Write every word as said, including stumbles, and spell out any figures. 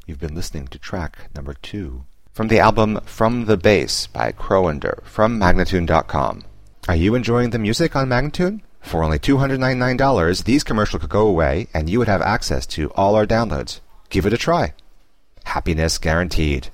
You've been listening to track number two from the album From the Bass by Crowander from Magnatune dot com. Are you enjoying the music on Magnatune? For only two hundred ninety-nine dollars, these commercials could go away and you would have access to all our downloads. Give it a try. Happiness guaranteed.